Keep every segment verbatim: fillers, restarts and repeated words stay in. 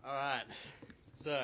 Alright, so,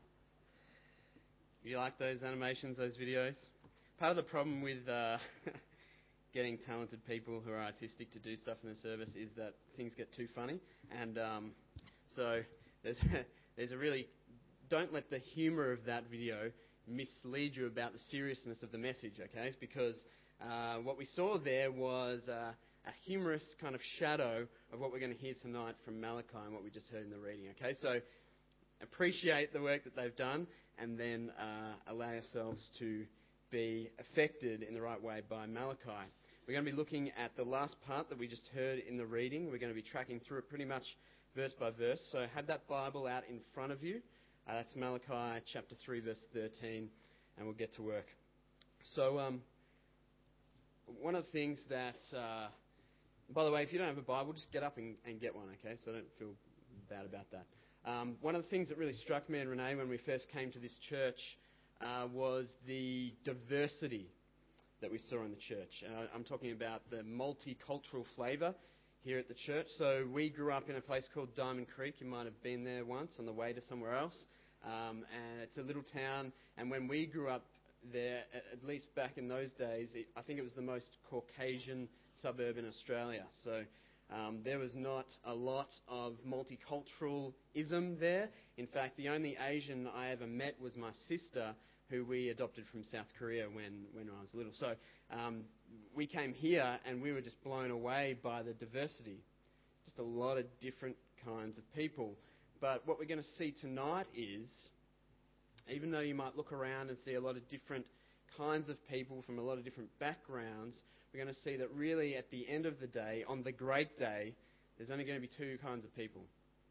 you like those animations, those videos? Part of the problem with uh, getting talented people who are artistic to do stuff in the service is that things get too funny, and um, so there's, there's a really, don't let the humour of that video mislead you about the seriousness of the message, okay? Because uh, what we saw there was uh, a humorous kind of shadow of what we're going to hear tonight from Malachi and what we just heard in the reading, okay? So appreciate the work that they've done and then uh, allow yourselves to be affected in the right way by Malachi. We're going to be looking at the last part that we just heard in the reading. We're going to be tracking through it pretty much verse by verse. So have that Bible out in front of you. Uh, that's Malachi chapter three, verse thirteen, and we'll get to work. So um, one of the things that... Uh, by the way, if you don't have a Bible, just get up and, and get one, okay? So don't feel bad about that. Um, one of the things that really struck me and Renee when we first came to this church uh, was the diversity that we saw in the church. Uh, I'm talking about the multicultural flavour here at the church. So we grew up in a place called Diamond Creek. You might have been there once on the way to somewhere else. Um, and it's a little town. And when we grew up there, at least back in those days, it, I think it was the most Caucasian suburb in Australia. So um, there was not a lot of multiculturalism there. In fact, the only Asian I ever met was my sister, who we adopted from South Korea when, when I was little. So um, we came here and we were just blown away by the diversity. Just a lot of different kinds of people. But what we're going to see tonight is, even though you might look around and see a lot of different kinds of people from a lot of different backgrounds, we're going to see that really at the end of the day, on the great day, there's only going to be two kinds of people.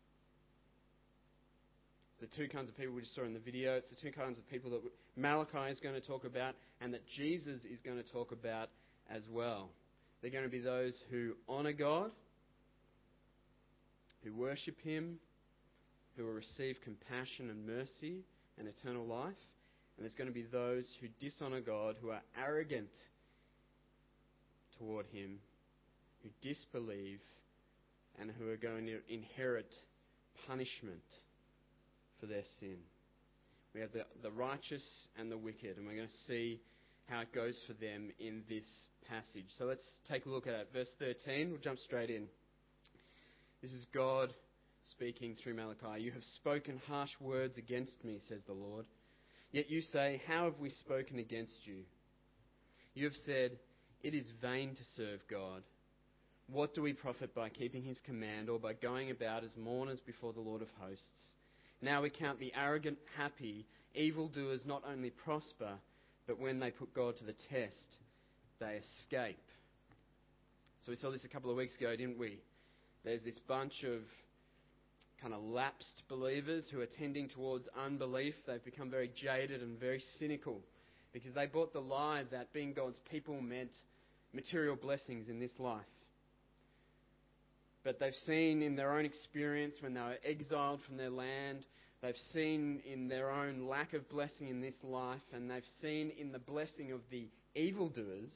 It's the two kinds of people we just saw in the video. It's the two kinds of people that Malachi is going to talk about and that Jesus is going to talk about as well. They're going to be those who honour God, who worship Him, who will receive compassion and mercy and eternal life. And there's going to be those who dishonour God, who are arrogant toward Him, who disbelieve, and who are going to inherit punishment for their sin. We have the, the righteous and the wicked, and we're going to see how it goes for them in this passage. So let's take a look at it. Verse thirteen, we'll jump straight in. This is God speaking through Malachi. You have spoken harsh words against me, says the Lord. Yet you say, how have we spoken against you? You have said, it is vain to serve God. What do we profit by keeping His command or by going about as mourners before the Lord of hosts? Now we count the arrogant happy. Evildoers not only prosper, but when they put God to the test, they escape. So we saw this a couple of weeks ago, didn't we? There's this bunch of kind of lapsed believers who are tending towards unbelief. They've become very jaded and very cynical because they bought the lie that being God's people meant material blessings in this life. But they've seen in their own experience when they were exiled from their land, they've seen in their own lack of blessing in this life, and they've seen in the blessing of the evildoers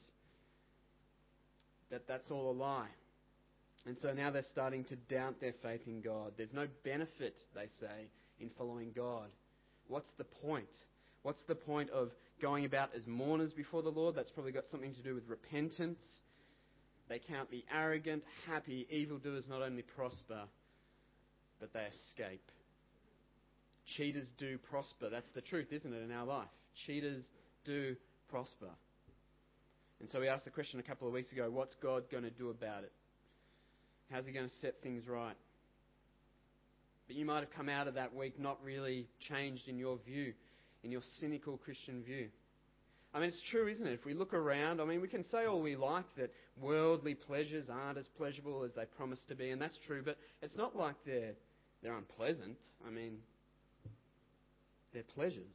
that that's all a lie. And so now they're starting to doubt their faith in God. There's no benefit, they say, in following God. What's the point? What's the point of going about as mourners before the Lord? That's probably got something to do with repentance. They count the arrogant, happy, evildoers not only prosper, but they escape. Cheaters do prosper. That's the truth, isn't it, in our life? Cheaters do prosper. And so we asked the question a couple of weeks ago, what's God going to do about it? How's He going to set things right? But you might have come out of that week not really changed in your view, in your cynical Christian view. I mean, it's true, isn't it? If we look around, I mean, we can say all we like that worldly pleasures aren't as pleasurable as they promise to be, and that's true, but it's not like they're, they're unpleasant. I mean, they're pleasures.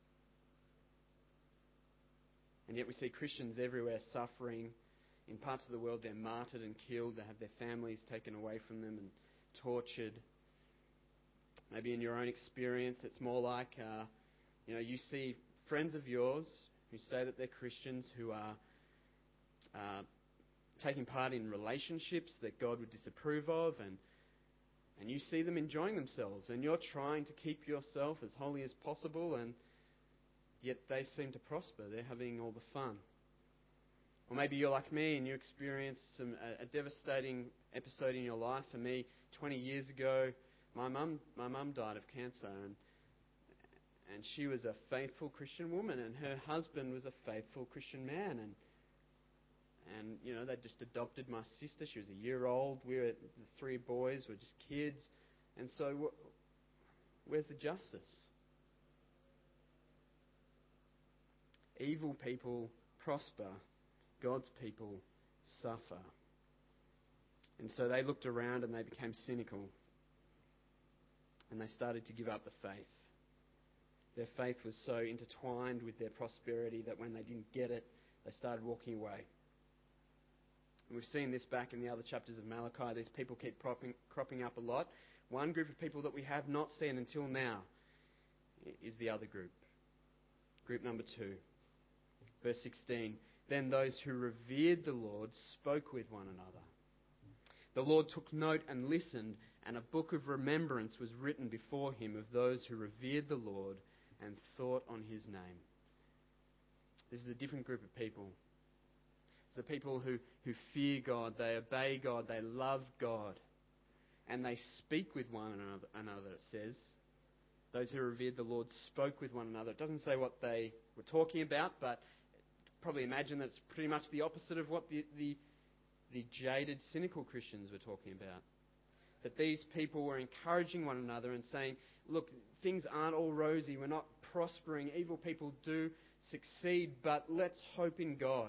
And yet we see Christians everywhere suffering. In parts of the world, they're martyred and killed. They have their families taken away from them and tortured. Maybe in your own experience, it's more like, uh, you know, you see friends of yours who say that they're Christians who are uh, taking part in relationships that God would disapprove of and and you see them enjoying themselves, and you're trying to keep yourself as holy as possible, and yet they seem to prosper. They're having all the fun. Or maybe you're like me and you experienced some, a, a devastating episode in your life. For me, twenty years ago, my mum my mum died of cancer, and and she was a faithful Christian woman, and her husband was a faithful Christian man, and and you know they just adopted my sister. She was a year old. We were the three boys were just kids, and so wh- where's the justice? Evil people prosper. God's people suffer. And so they looked around and they became cynical. And they started to give up the faith. Their faith was so intertwined with their prosperity that when they didn't get it, they started walking away. And we've seen this back in the other chapters of Malachi. These people keep cropping, cropping up a lot. One group of people that we have not seen until now is the other group. Group number two. Verse sixteen. Then those who revered the Lord spoke with one another. The Lord took note and listened, and a book of remembrance was written before him of those who revered the Lord and thought on his name. This is a different group of people. It's the people who, who fear God, they obey God, they love God, and they speak with one another, another, it says. Those who revered the Lord spoke with one another. It doesn't say what they were talking about, but probably imagine that it's pretty much the opposite of what the, the, the jaded, cynical Christians were talking about. That these people were encouraging one another and saying, look, things aren't all rosy, we're not prospering, evil people do succeed, but let's hope in God.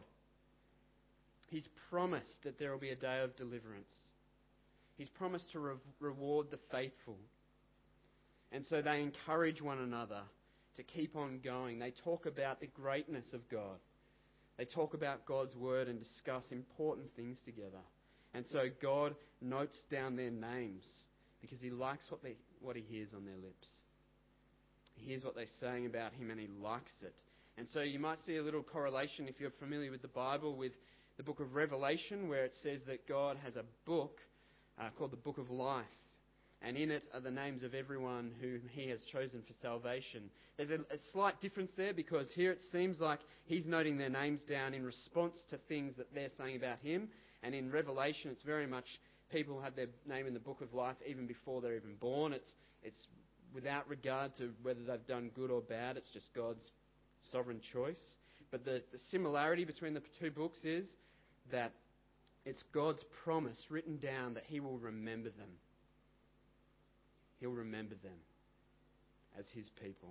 He's promised that there will be a day of deliverance. He's promised to re- reward the faithful. And so they encourage one another to keep on going. They talk about the greatness of God. They talk about God's word and discuss important things together. And so God notes down their names because he likes what they, what he hears on their lips. He hears what they're saying about him and he likes it. And so you might see a little correlation if you're familiar with the Bible with the book of Revelation, where it says that God has a book uh, called the Book of Life. And in it are the names of everyone whom he has chosen for salvation. There's a, a slight difference there because here it seems like he's noting their names down in response to things that they're saying about him. And in Revelation, it's very much people have their name in the Book of Life even before they're even born. It's, it's without regard to whether they've done good or bad. It's just God's sovereign choice. But the, the similarity between the two books is that it's God's promise written down that he will remember them. He'll remember them as his people.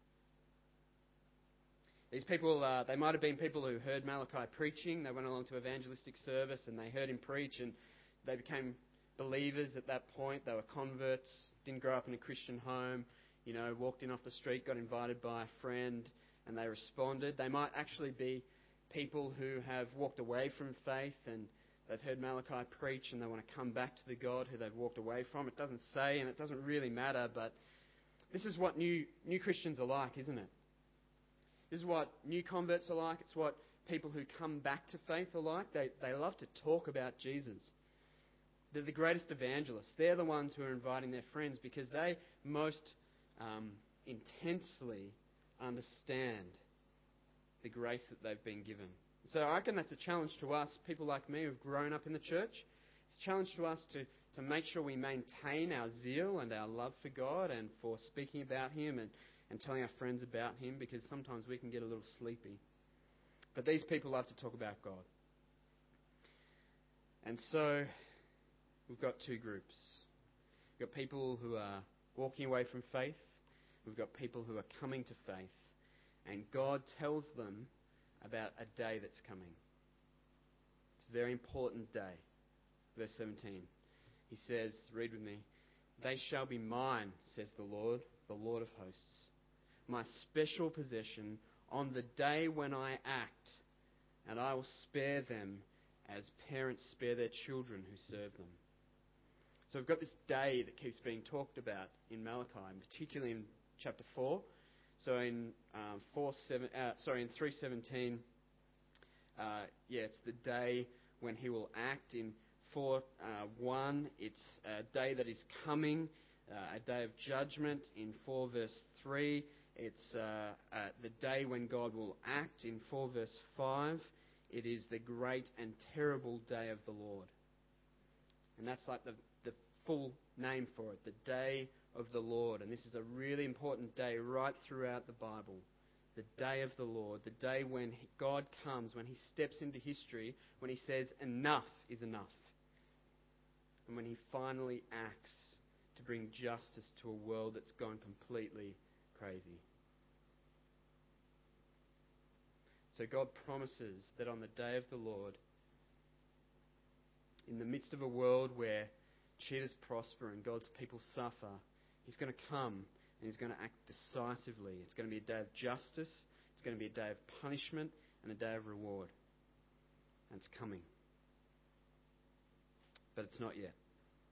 These people, uh, they might have been people who heard Malachi preaching. They went along to evangelistic service and they heard him preach and they became believers at that point. They were converts, didn't grow up in a Christian home, you know, walked in off the street, got invited by a friend and they responded. They might actually be people who have walked away from faith and they've heard Malachi preach and they want to come back to the God who they've walked away from. It doesn't say and it doesn't really matter, but this is what new new Christians are like, isn't it? This is what new converts are like. It's what people who come back to faith are like. They, they love to talk about Jesus. They're the greatest evangelists. They're the ones who are inviting their friends because they most um, intensely understand the grace that they've been given. So I reckon that's a challenge to us, people like me who've grown up in the church. It's a challenge to us to, to make sure we maintain our zeal and our love for God and for speaking about him and, and telling our friends about him, because sometimes we can get a little sleepy. But these people love to talk about God. And so we've got two groups. We've got people who are walking away from faith. We've got people who are coming to faith. And God tells them about a day that's coming. It's a very important day. Verse seventeen. He says, read with me, "They shall be mine, says the Lord, the Lord of hosts, my special possession on the day when I act, and I will spare them as parents spare their children who serve them." So we've got this day that keeps being talked about in Malachi, and particularly in chapter four. So in um, four seven, uh, sorry, in three seventeen, uh, yeah, it's the day when he will act. In four one, it's a day that is coming, uh, a day of judgment. In four verse three, it's uh, uh, the day when God will act. In four verse five, it is the great and terrible day of the Lord. And that's like the, the full name for it, the day of the Lord. And this is a really important day right throughout the Bible. The day of the Lord, the day when God comes, when He steps into history, when He says enough is enough. And when He finally acts to bring justice to a world that's gone completely crazy. So God promises that on the day of the Lord, in the midst of a world where cheaters prosper and God's people suffer, He's going to come and He's going to act decisively. It's going to be a day of justice, it's going to be a day of punishment and a day of reward. And it's coming. But it's not yet.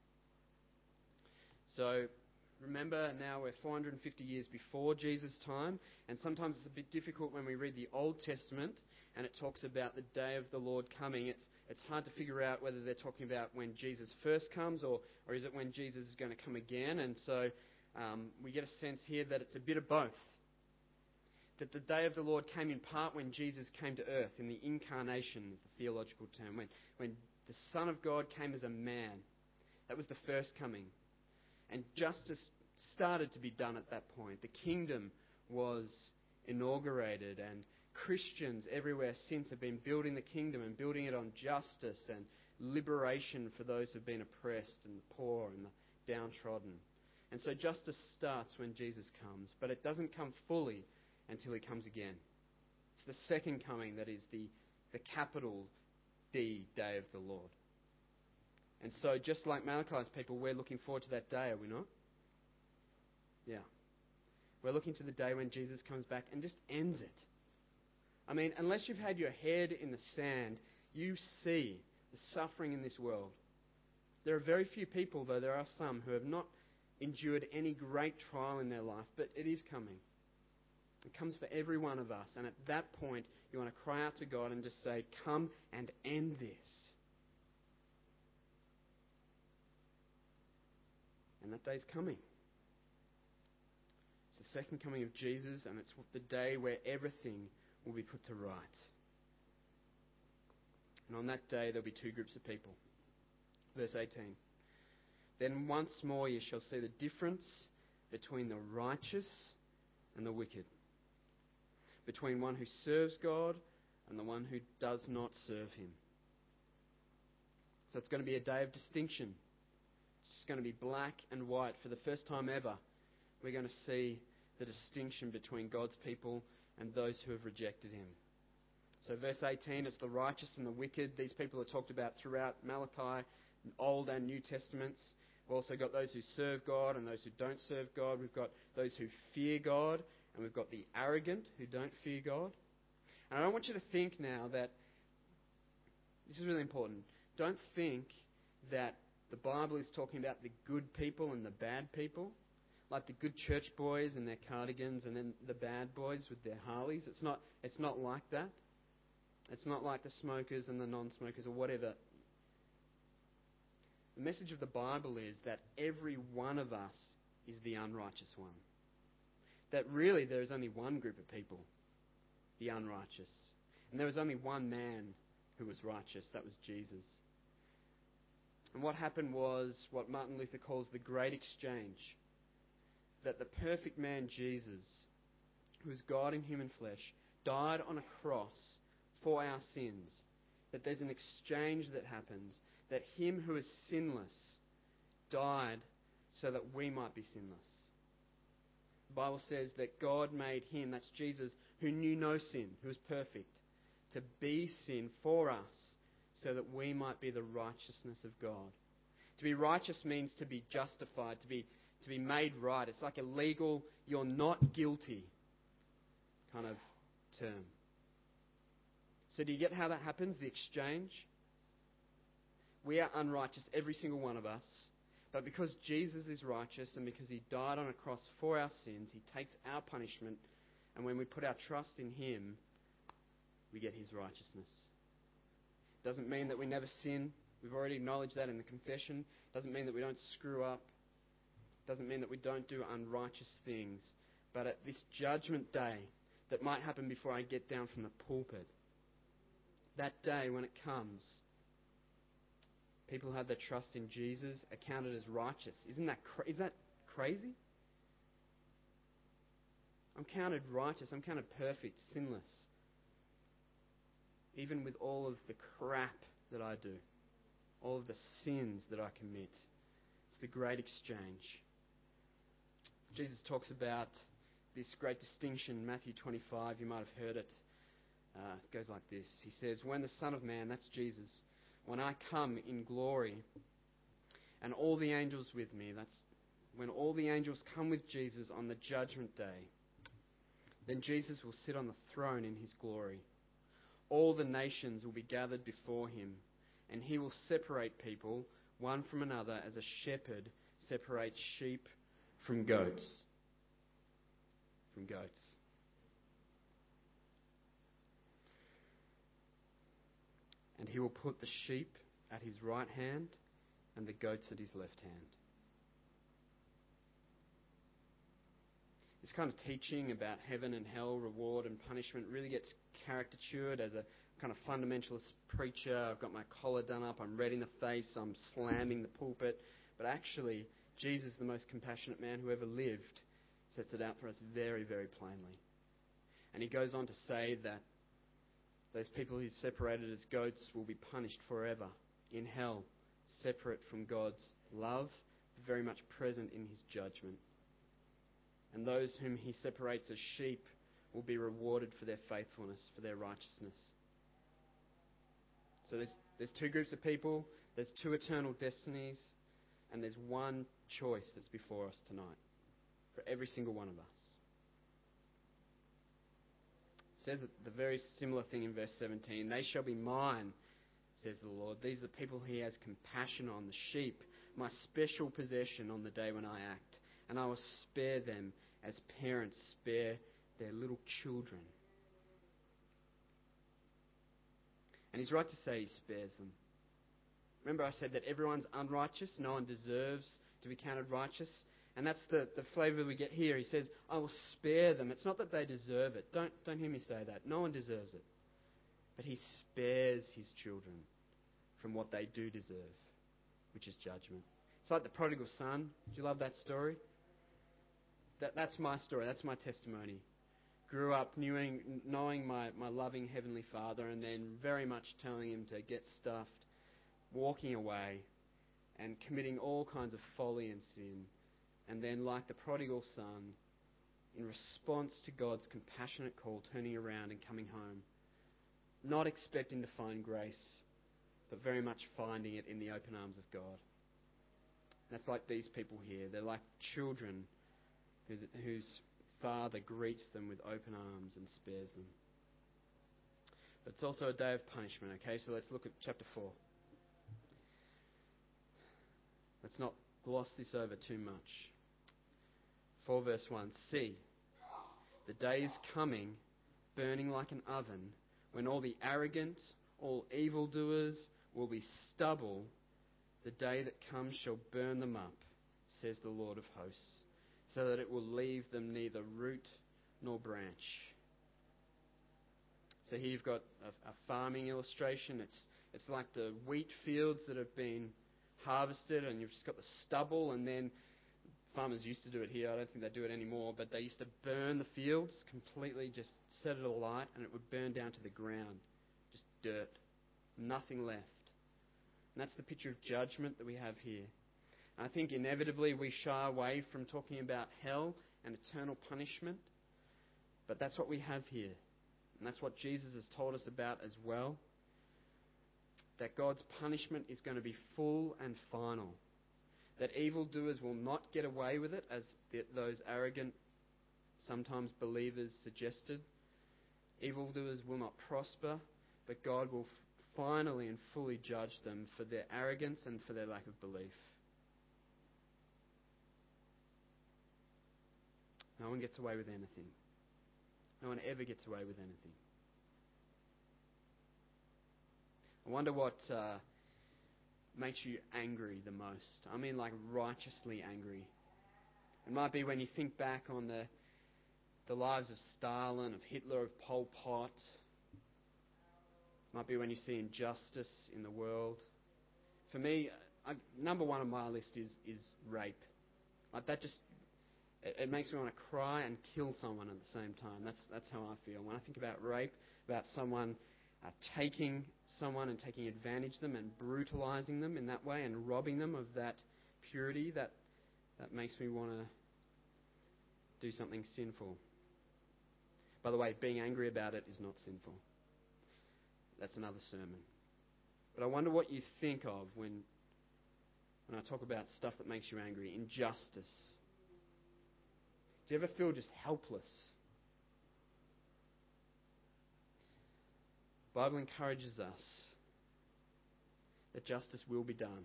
So remember, now we're four hundred fifty years before Jesus' time, and sometimes it's a bit difficult when we read the Old Testament and it talks about the day of the Lord coming. It's it's hard to figure out whether they're talking about when Jesus first comes or, or is it when Jesus is going to come again. And so um, we get a sense here that it's a bit of both. That the day of the Lord came in part when Jesus came to earth, in the incarnation is the theological term, when, when the Son of God came as a man. That was the first coming. And justice started to be done at that point. The kingdom was inaugurated, and Christians everywhere since have been building the kingdom and building it on justice and liberation for those who've been oppressed and the poor and the downtrodden. And so justice starts when Jesus comes, but it doesn't come fully until He comes again. It's the second coming that is the, the capital D day of the Lord. And so just like Malachi's people, we're looking forward to that day, are we not? Yeah. We're looking to the day when Jesus comes back and just ends it. I mean, unless you've had your head in the sand, you see the suffering in this world. There are very few people, though there are some, who have not endured any great trial in their life, but it is coming. It comes for every one of us. And at that point, you want to cry out to God and just say, come and end this. And that day's coming. It's the second coming of Jesus, and it's the day where everything will be put to right. And on that day, there'll be two groups of people. Verse eighteen. Then once more you shall see the difference between the righteous and the wicked, between one who serves God and the one who does not serve Him. So it's going to be a day of distinction. It's going to be black and white. For the first time ever, we're going to see the distinction between God's people and those who have rejected Him. So verse eighteen, it's the righteous and the wicked. These people are talked about throughout Malachi, Old and New Testaments. We've also got those who serve God and those who don't serve God. We've got those who fear God, and we've got the arrogant who don't fear God. And I don't want you to think now that, this is really important, don't think that the Bible is talking about the good people and the bad people, like the good church boys and their cardigans and then the bad boys with their Harleys. It's not, it's not like that. It's not like the smokers and the non-smokers or whatever. The message of the Bible is that every one of us is the unrighteous one. That really there is only one group of people, the unrighteous. And there was only one man who was righteous, that was Jesus. And what happened was what Martin Luther calls the great exchange. That the perfect man Jesus, who is God in human flesh, died on a cross for our sins. That there's an exchange that happens. That Him who is sinless died so that we might be sinless. The Bible says that God made Him, that's Jesus, who knew no sin, who was perfect, to be sin for us so that we might be the righteousness of God. To be righteous means to be justified, to be, to be made right. It's like a legal, you're not guilty kind of term. So do you get how that happens, the exchange? We are unrighteous, every single one of us. But because Jesus is righteous and because He died on a cross for our sins, He takes our punishment. And when we put our trust in Him, we get His righteousness. It doesn't mean that we never sin. We've already acknowledged that in the confession. Doesn't mean that we don't screw up. Doesn't mean that we don't do unrighteous things. But at this judgment day that might happen before I get down from the pulpit, that day when it comes, people have their trust in Jesus, accounted as righteous. Isn't that cra- is that crazy? I'm counted righteous. I'm counted perfect, sinless. Even with all of the crap that I do, all of the sins that I commit. It's the great exchange. Jesus talks about this great distinction in Matthew twenty-five. You might have heard it. Uh, it goes like this. He says, when the Son of Man, that's Jesus, when I come in glory and all the angels with me, that's when all the angels come with Jesus on the judgment day, then Jesus will sit on the throne in his glory. All the nations will be gathered before him, and he will separate people one from another as a shepherd separates sheep from goats. From goats. And he will put the sheep at his right hand and the goats at his left hand. This kind of teaching about heaven and hell, reward and punishment really gets caricatured as a kind of fundamentalist preacher. I've got my collar done up, I'm red in the face, I'm slamming the pulpit. But actually, Jesus, the most compassionate man who ever lived, sets it out for us very, very plainly. And he goes on to say that those people he's separated as goats will be punished forever in hell, separate from God's love, very much present in his judgment. And those whom he separates as sheep will be rewarded for their faithfulness, for their righteousness. So there's, there's two groups of people, there's two eternal destinies, and there's one choice that's before us tonight, for every single one of us. It says the very similar thing in verse seventeen. They shall be mine, says the Lord. These are the people he has compassion on, the sheep, my special possession on the day when I act. And I will spare them as parents spare their little children. And he's right to say he spares them. Remember I said that everyone's unrighteous, no one deserves to be counted righteous. And that's the, the flavour we get here. He says, I will spare them. It's not that they deserve it. Don't, don't hear me say that. No one deserves it. But he spares his children from what they do deserve, which is judgment. It's like the prodigal son. Do you love that story? That, that's my story. That's my testimony. Grew up knowing, knowing my, my loving Heavenly Father, and then very much telling him to get stuffed, walking away and committing all kinds of folly and sin. And then, like the prodigal son, in response to God's compassionate call, turning around and coming home, not expecting to find grace, but very much finding it in the open arms of God. And that's like these people here. They're like children who, whose Father greets them with open arms and spares them. But it's also a day of punishment, okay? So let's look at chapter four. Let's not gloss this over too much. four verse one. See, the day is coming, burning like an oven, when all the arrogant, all evildoers will be stubble. The day that comes shall burn them up, says the Lord of hosts, so that it will leave them neither root nor branch. So here you've got a, a farming illustration. It's it's like the wheat fields that have been harvested, and you've just got the stubble, and then farmers used to do it here. I don't think they do it anymore, but they used to burn the fields completely, just set it alight, and it would burn down to the ground. Just dirt. Nothing left. And that's the picture of judgment that we have here. And I think inevitably we shy away from talking about hell and eternal punishment, but that's what we have here. And that's what Jesus has told us about as well. That God's punishment is going to be full and final. That evildoers will not get away with it, as the, those arrogant, sometimes believers suggested. Evildoers will not prosper, but God will f- finally and fully judge them for their arrogance and for their lack of belief. No one gets away with anything. No one ever gets away with anything. I wonder what uh, makes you angry the most? I mean, like righteously angry. It might be when you think back on the the lives of Stalin, of Hitler, of Pol Pot. It might be when you see injustice in the world. For me, I, number one on my list is is rape. Like that just it, it makes me want to cry and kill someone at the same time. That's that's how I feel when I think about rape, about someone uh, taking someone and taking advantage of them and brutalising them in that way and robbing them of that purity. That that makes me want to do something sinful. By the way, being angry about it is not sinful. That's another sermon. But I wonder what you think of when when I talk about stuff that makes you angry. Injustice. Do you ever feel just helpless? The Bible encourages us that justice will be done.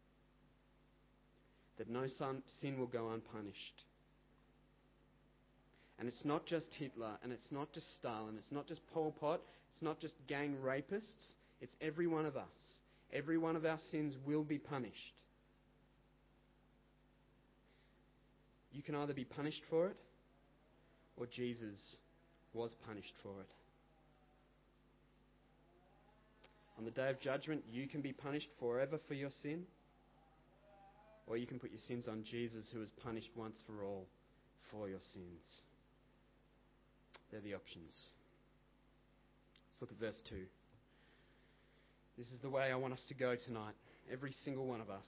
That no sin will go unpunished. And it's not just Hitler, and it's not just Stalin, it's not just Pol Pot, it's not just gang rapists, it's every one of us. Every one of our sins will be punished. You can either be punished for it, or Jesus was punished for it. On the day of judgment, you can be punished forever for your sin, or you can put your sins on Jesus, who was punished once for all for your sins. They're the options. Let's look at verse two. This is the way I want us to go tonight, every single one of us.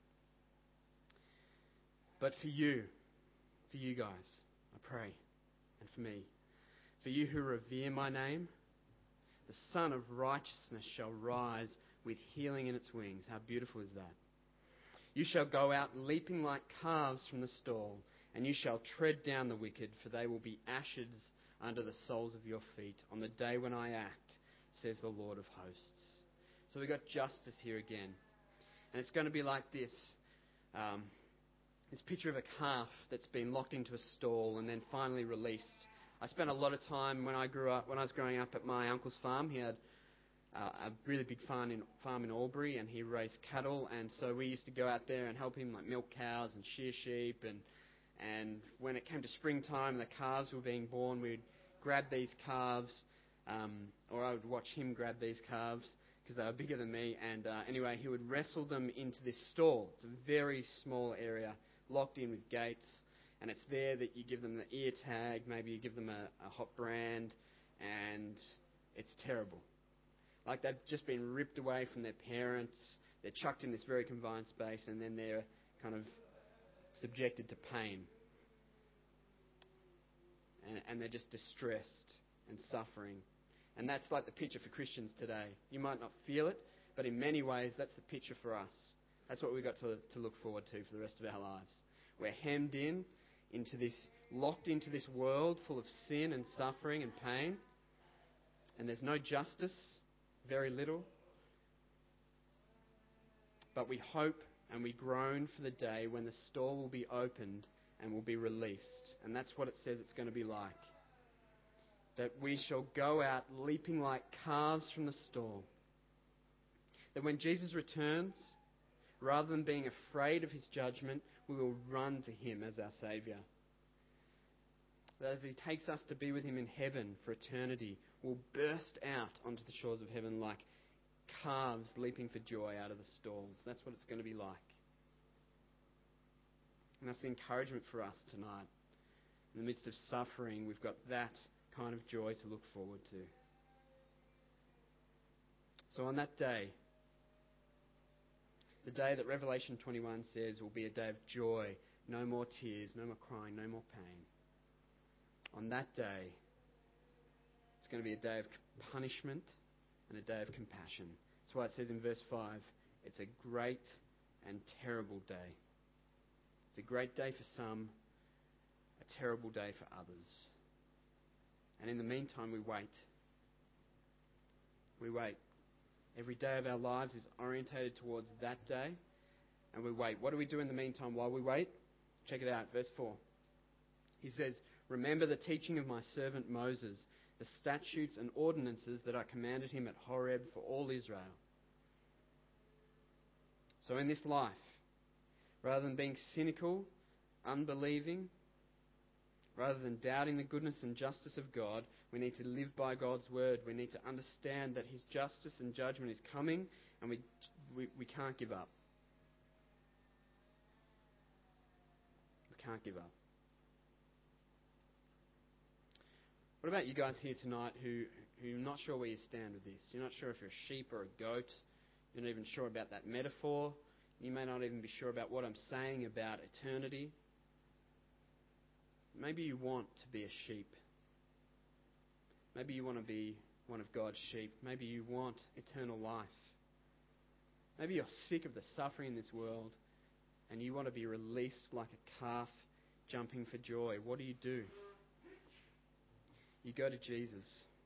But for you, for you guys, I pray, and for me, for you who revere my name, the Son of Righteousness shall rise with healing in its wings. How beautiful is that? You shall go out leaping like calves from the stall, and you shall tread down the wicked, for they will be ashes under the soles of your feet on the day when I act, says the Lord of hosts. So we've got justice here again. And it's going to be like this. Um, this picture of a calf that's been locked into a stall and then finally released. I spent a lot of time when I grew up, when I was growing up at my uncle's farm. He had uh, a really big farm in, farm in Albury, and he raised cattle. And so we used to go out there and help him like milk cows and shear sheep. And And when it came to springtime and the calves were being born, we'd grab these calves, um, or I would watch him grab these calves because they were bigger than me. And uh, anyway, he would wrestle them into this stall. It's a very small area, locked in with gates. And it's there that you give them the ear tag, maybe you give them a, a hot brand, and it's terrible. Like they've just been ripped away from their parents. They're chucked in this very confined space, and then they're kind of subjected to pain. And, and they're just distressed and suffering. And that's like the picture for Christians today. You might not feel it, but in many ways that's the picture for us. That's what we've got to, to look forward to for the rest of our lives. We're hemmed in, into this, locked into this world full of sin and suffering and pain. And there's no justice, very little. But we hope and we groan for the day when the stall will be opened and will be released. And that's what it says it's going to be like. That we shall go out leaping like calves from the stall. That when Jesus returns, rather than being afraid of his judgment, we will run to him as our Saviour. That as he takes us to be with him in heaven for eternity, we'll burst out onto the shores of heaven like calves leaping for joy out of the stalls. That's what it's going to be like. And that's the encouragement for us tonight. In the midst of suffering, we've got that kind of joy to look forward to. So on that day, the day that Revelation twenty-one says will be a day of joy, no more tears, no more crying, no more pain. On that day, it's going to be a day of punishment and a day of compassion. That's why it says in verse five, it's a great and terrible day. It's a great day for some, a terrible day for others. And in the meantime, we wait. We wait. Every day of our lives is orientated towards that day, and we wait. What do we do in the meantime while we wait? Check it out, verse four. He says, "Remember the teaching of my servant Moses, the statutes and ordinances that I commanded him at Horeb for all Israel." So in this life, rather than being cynical, unbelieving, rather than doubting the goodness and justice of God, we need to live by God's word. We need to understand that his justice and judgment is coming, and we, we, we can't give up. We can't give up. What about you guys here tonight who, who are not sure where you stand with this? You're not sure if you're a sheep or a goat. You're not even sure about that metaphor. You may not even be sure about what I'm saying about eternity. Maybe you want to be a sheep. Maybe you want to be one of God's sheep. Maybe you want eternal life. Maybe you're sick of the suffering in this world and you want to be released like a calf jumping for joy. What do you do? You go to Jesus.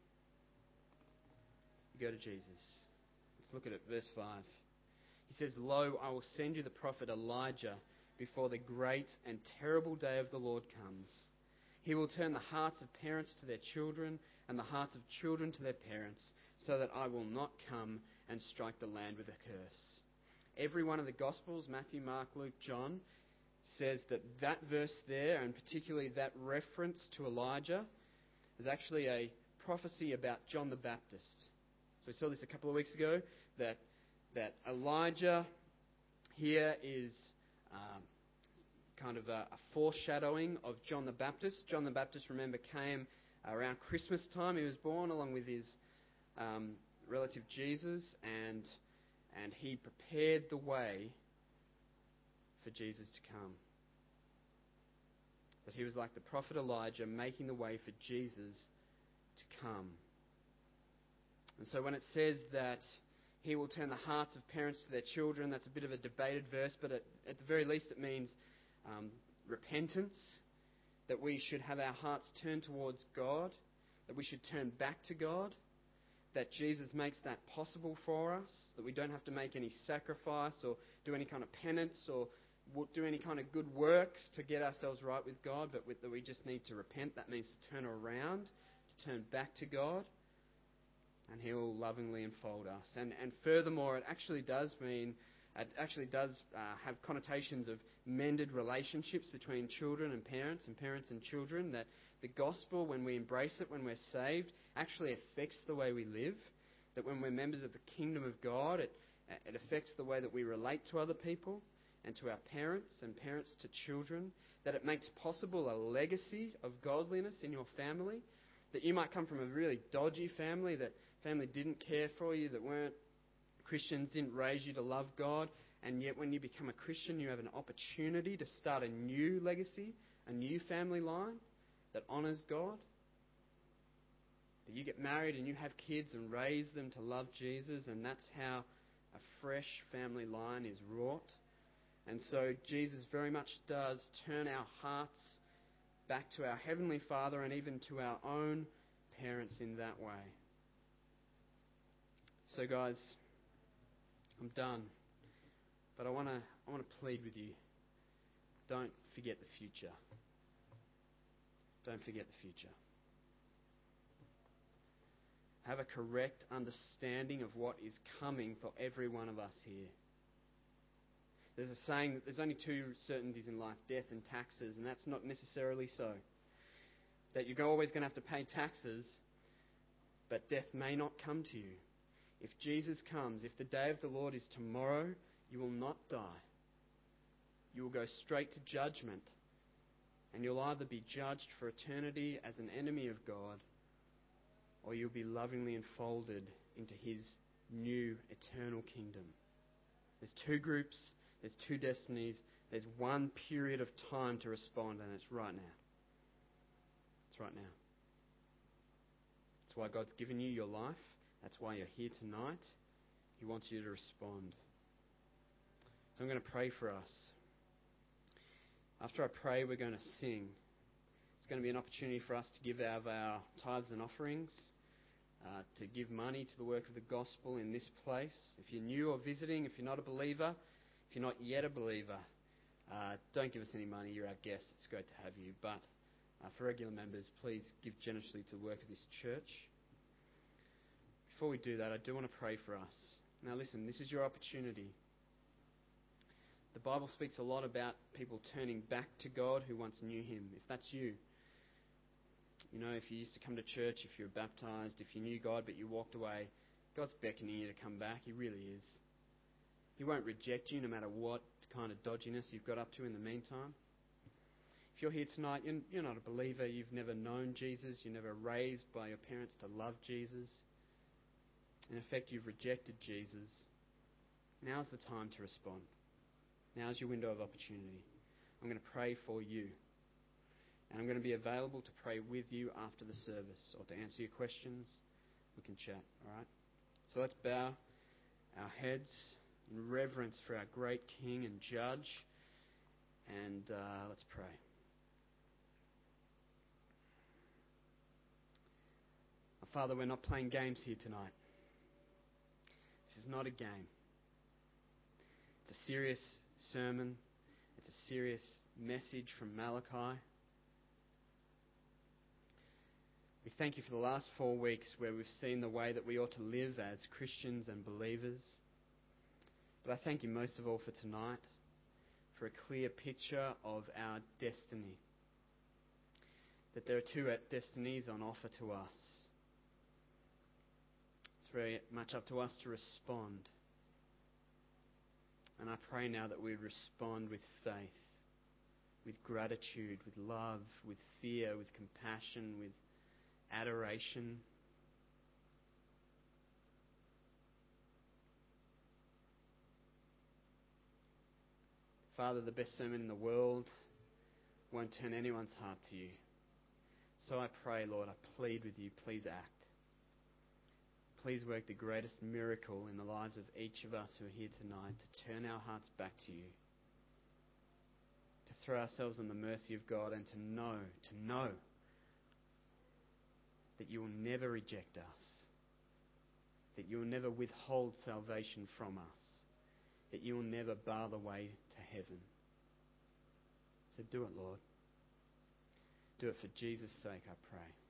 You go to Jesus. Let's look at it, verse five. He says, "Lo, I will send you the prophet Elijah before the great and terrible day of the Lord comes. He will turn the hearts of parents to their children and the hearts of children to their parents, so that I will not come and strike the land with a curse." Every one of the Gospels, Matthew, Mark, Luke, John, says that that verse there, and particularly that reference to Elijah, is actually a prophecy about John the Baptist. So we saw this a couple of weeks ago, that that Elijah here is um, kind of a, a foreshadowing of John the Baptist. John the Baptist, remember, came around Christmas time. He was born along with his um, relative Jesus, and and he prepared the way for Jesus to come. That he was like the prophet Elijah, making the way for Jesus to come. And so when it says that he will turn the hearts of parents to their children, that's a bit of a debated verse, but at, at the very least it means um, repentance, that we should have our hearts turned towards God, that we should turn back to God, that Jesus makes that possible for us, that we don't have to make any sacrifice or do any kind of penance or do any kind of good works to get ourselves right with God, but with, that we just need to repent. That means to turn around, to turn back to God, and he will lovingly enfold us. And and furthermore, it actually does mean, it actually does uh, have connotations of mended relationships between children and parents, and parents and children, that the gospel, when we embrace it, when we're saved, actually affects the way we live. That when we're members of the kingdom of God, it, it affects the way that we relate to other people and to our parents and parents to children. That it makes possible a legacy of godliness in your family. That you might come from a really dodgy family, that family didn't care for you, that weren't Christians, didn't raise you to love God, and yet when you become a Christian, you have an opportunity to start a new legacy, a new family line that honours God. That you get married and you have kids and raise them to love Jesus, and that's how a fresh family line is wrought. And so Jesus very much does turn our hearts back to our Heavenly Father and even to our own parents in that way. So guys, I'm done. But I want to I want to plead with you. Don't forget the future. Don't forget the future. Have a correct understanding of what is coming for every one of us here. There's a saying that there's only two certainties in life, death and taxes, and that's not necessarily so. That you're always going to have to pay taxes, but death may not come to you. If Jesus comes, if the day of the Lord is tomorrow, you will not die. You will go straight to judgment, and you'll either be judged for eternity as an enemy of God, or you'll be lovingly enfolded into his new eternal kingdom. There's two groups, there's two destinies, there's one period of time to respond, and it's right now. It's right now. That's why God's given you your life. That's why you're here tonight. He wants you to respond. So I'm going to pray for us. After I pray, we're going to sing. It's going to be an opportunity for us to give out our tithes and offerings, uh, to give money to the work of the gospel in this place. If you're new or visiting, if you're not a believer, if you're not yet a believer, uh, don't give us any money. You're our guest. It's great to have you. But uh, for regular members, please give generously to the work of this church. Before we do that, I do want to pray for us. Now listen, this is your opportunity. The Bible speaks a lot about people turning back to God who once knew Him. If that's you, you know, if you used to come to church, if you were baptised, if you knew God but you walked away, God's beckoning you to come back. He really is. He won't reject you no matter what kind of dodginess you've got up to in the meantime. If you're here tonight, you're, you're not a believer, you've never known Jesus, you're never raised by your parents to love Jesus. In effect, you've rejected Jesus. Now's the time to respond. Now's your window of opportunity. I'm going to pray for you. And I'm going to be available to pray with you after the service or to answer your questions. We can chat, all right? So let's bow our heads in reverence for our great King and Judge. And uh, let's pray. Father, we're not playing games here tonight. This is not a game. It's a serious sermon. It's a serious message from Malachi. We thank you for the last four weeks where we've seen the way that we ought to live as Christians and believers. But I thank you most of all for tonight, for a clear picture of our destiny. That there are two destinies on offer to us. It's very much up to us to respond. And I pray now that we would respond with faith, with gratitude, with love, with fear, with compassion, with adoration. Father, the best sermon in the world won't turn anyone's heart to you. So I pray, Lord, I plead with you, please act. Please work the greatest miracle in the lives of each of us who are here tonight to turn our hearts back to you. To throw ourselves on the mercy of God and to know, to know that you will never reject us. That you will never withhold salvation from us. That you will never bar the way to heaven. So do it, Lord. Do it for Jesus' sake, I pray.